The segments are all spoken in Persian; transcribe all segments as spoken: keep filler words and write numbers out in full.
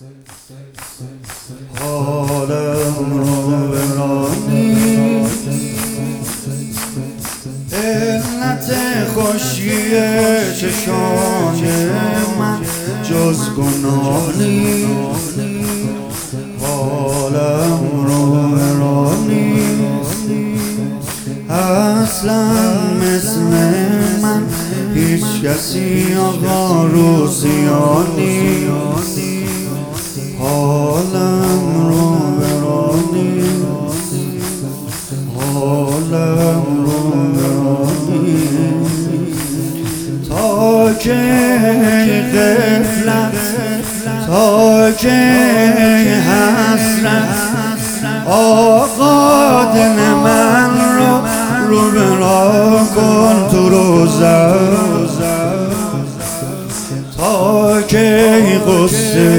حالم رو برانی علت خوشی چشان من جز گناه نیست. حالم رو برانی اصلا مثل من هیچ کسی آقا روزیانی. حالم رو برانی حالم رو برانی تا که غفلت تا که حسرت آقا دل من رو رو برا کن تو روزه تا که غصه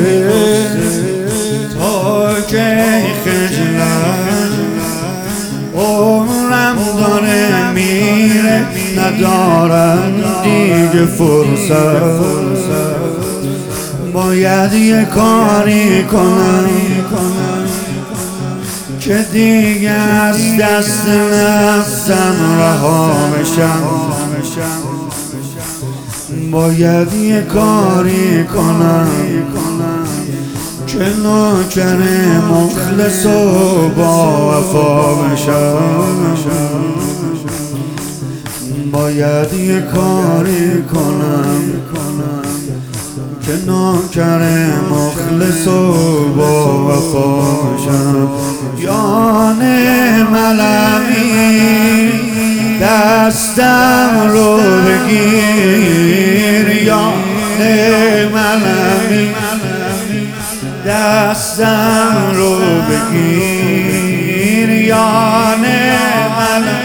تا که خجلت عمرم داره میره ندارم دیگه فرصت. باید یه کاری کنم که دیگه از دست نفسم رها بشم. باید یه کاری کنم که نوکر مخلص و با وفا بشم. باید یه کاری کنم که نوکر مخلص و با وفا بشم. یان ملمی دستم رو بگیر، یان ملمی دستم رو بگیر، یان ملمی